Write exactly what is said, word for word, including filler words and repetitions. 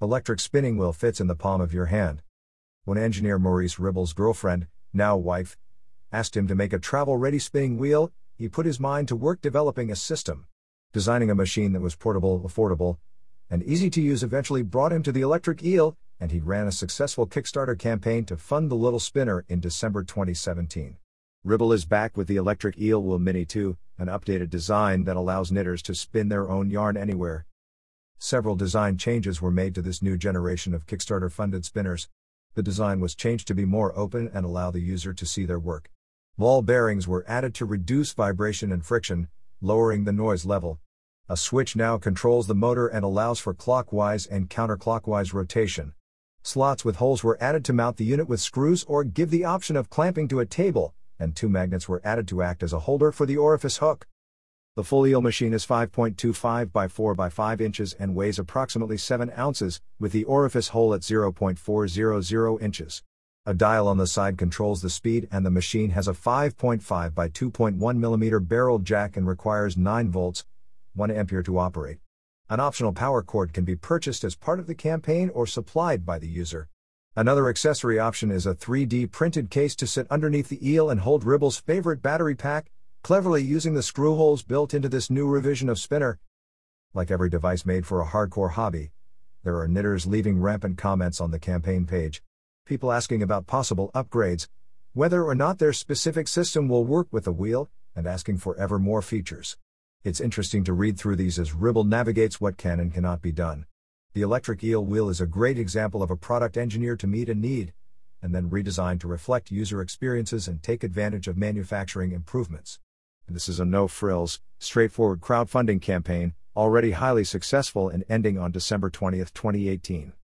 Electric spinning wheel fits in the palm of your hand. When engineer Maurice Ribble's girlfriend, now wife, asked him to make a travel-ready spinning wheel, he put his mind to work developing a system. Designing a machine that was portable, affordable, and easy to use eventually brought him to the electric eel, and he ran a successful Kickstarter campaign to fund the little spinner in December twenty seventeen. Ribble is back with the Electric Eel Wheel Mini two, an updated design that allows knitters to spin their own yarn anywhere. Several design changes were made to this new generation of Kickstarter-funded spinners. The design was changed to be more open and allow the user to see their work. Ball bearings were added to reduce vibration and friction, lowering the noise level. A switch now controls the motor and allows for clockwise and counterclockwise rotation. Slots with holes were added to mount the unit with screws or give the option of clamping to a table, and two magnets were added to act as a holder for the orifice hook. The full eel machine is five point two five by four by five inches and weighs approximately seven ounces, with the orifice hole at zero point four zero zero inches. A dial on the side controls the speed, and the machine has a five point five by two point one millimeter barrel jack and requires nine volts, one ampere to operate. An optional power cord can be purchased as part of the campaign or supplied by the user. Another accessory option is a three D printed case to sit underneath the eel and hold Ribble's favorite battery pack, cleverly using the screw holes built into this new revision of Spinner. Like every device made for a hardcore hobby, there are knitters leaving rampant comments on the campaign page. People asking about possible upgrades, whether or not their specific system will work with the wheel, and asking for ever more features. It's interesting to read through these as Ribble navigates what can and cannot be done. The electric eel wheel is a great example of a product engineered to meet a need, and then redesigned to reflect user experiences and take advantage of manufacturing improvements. And this is a no-frills, straightforward crowdfunding campaign, already highly successful and ending on December twentieth, twenty eighteen.